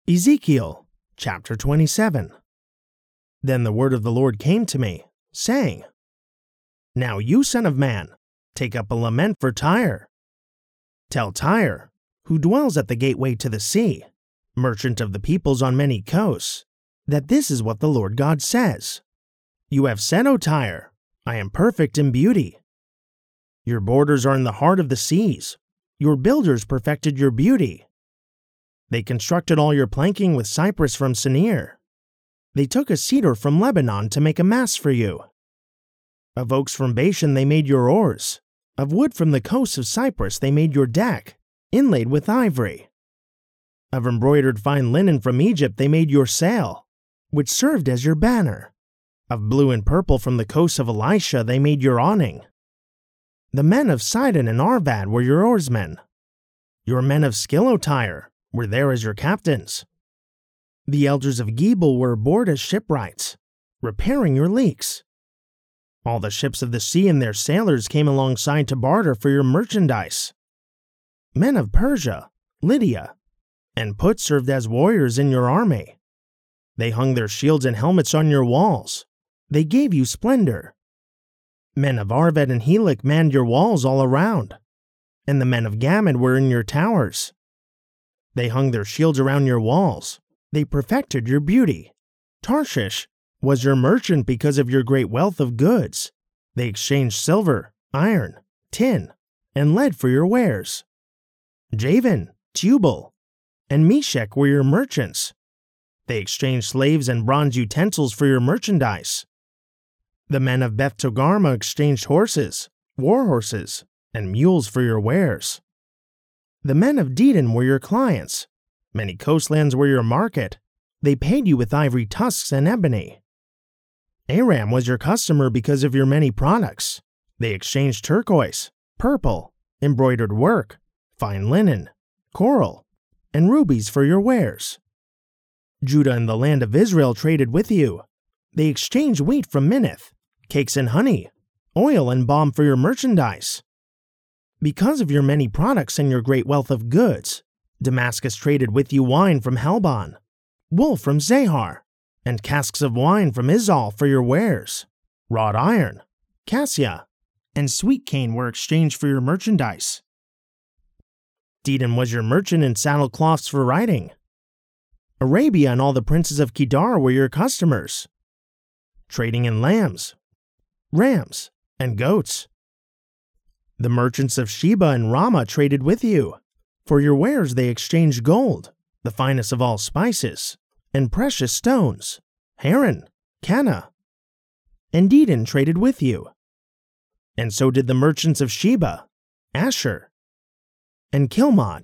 Ezekiel chapter 27. Then the word of the Lord came to me, saying, Now you, son of man, take up a lament for Tyre. Tell Tyre, who dwells at the gateway to the sea, merchant of the peoples on many coasts, that this is what the Lord God says. You have said, O Tyre, I am perfect in beauty. Your borders are in the heart of the seas. Your builders perfected your beauty. They constructed all your planking with cypress from Sinir. They took a cedar from Lebanon to make a mast for you. Of oaks from Bashan they made your oars. Of wood from the coasts of Cyprus they made your deck, inlaid with ivory. Of embroidered fine linen from Egypt they made your sail, which served as your banner. Of blue and purple from the coasts of Elisha they made your awning. The men of Sidon and Arvad were your oarsmen. Your men of skill, O Tyre, were there as your captains. The elders of Gebal were aboard as shipwrights, repairing your leaks. All the ships of the sea and their sailors came alongside to barter for your merchandise. Men of Persia, Lydia, and Put served as warriors in your army. They hung their shields and helmets on your walls. They gave you splendor. Men of Arvad and Helek manned your walls all around, and the men of Gamad were in your towers. They hung their shields around your walls. They perfected your beauty. Tarshish was your merchant because of your great wealth of goods. They exchanged silver, iron, tin, and lead for your wares. Javan, Tubal, and Meshech were your merchants. They exchanged slaves and bronze utensils for your merchandise. The men of Beth Togarmah exchanged horses, war horses, and mules for your wares. The men of Dedan were your clients. Many coastlands were your market. They paid you with ivory tusks and ebony. Aram was your customer because of your many products. They exchanged turquoise, purple, embroidered work, fine linen, coral, and rubies for your wares. Judah and the land of Israel traded with you. They exchanged wheat from Minnith, cakes and honey, oil and balm for your merchandise. Because of your many products and your great wealth of goods, Damascus traded with you wine from Helbon, wool from Zahar, and casks of wine from Izal for your wares. Wrought iron, cassia, and sweet cane were exchanged for your merchandise. Dedan was your merchant in saddlecloths for riding. Arabia and all the princes of Kedar were your customers, trading in lambs, rams, and goats. The merchants of Sheba and Ramah traded with you. For your wares they exchanged gold, the finest of all spices, and precious stones, Haran, Cana. And Dedan traded with you. And so did the merchants of Sheba, Asher, and Kilmad.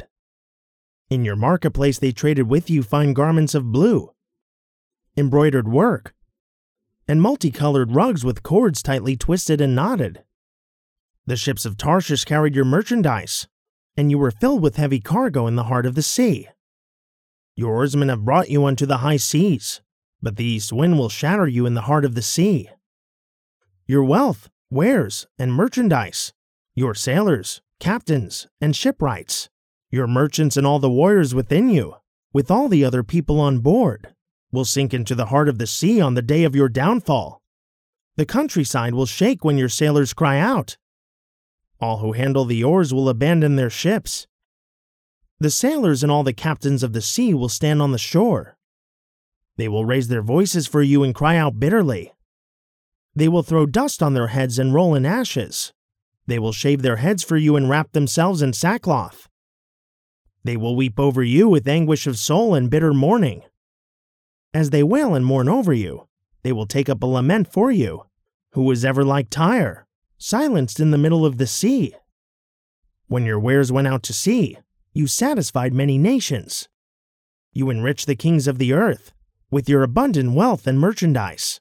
In your marketplace they traded with you fine garments of blue, embroidered work, and multicolored rugs with cords tightly twisted and knotted. The ships of Tarshish carried your merchandise, and you were filled with heavy cargo in the heart of the sea. Your oarsmen have brought you unto the high seas, but the east wind will shatter you in the heart of the sea. Your wealth, wares, and merchandise, your sailors, captains, and shipwrights, your merchants and all the warriors within you, with all the other people on board, will sink into the heart of the sea on the day of your downfall. The countryside will shake when your sailors cry out. All who handle the oars will abandon their ships. The sailors and all the captains of the sea will stand on the shore. They will raise their voices for you and cry out bitterly. They will throw dust on their heads and roll in ashes. They will shave their heads for you and wrap themselves in sackcloth. They will weep over you with anguish of soul and bitter mourning. As they wail and mourn over you, they will take up a lament for you. Who was ever like Tyre, silenced in the middle of the sea? When your wares went out to sea, you satisfied many nations. You enriched the kings of the earth with your abundant wealth and merchandise.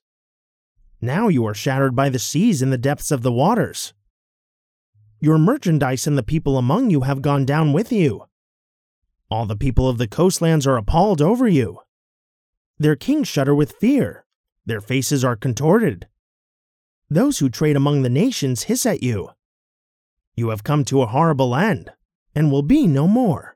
Now you are shattered by the seas in the depths of the waters. Your merchandise and the people among you have gone down with you. All the people of the coastlands are appalled over you. Their kings shudder with fear. Their faces are contorted. Those who trade among the nations hiss at you. You have come to a horrible end, and will be no more.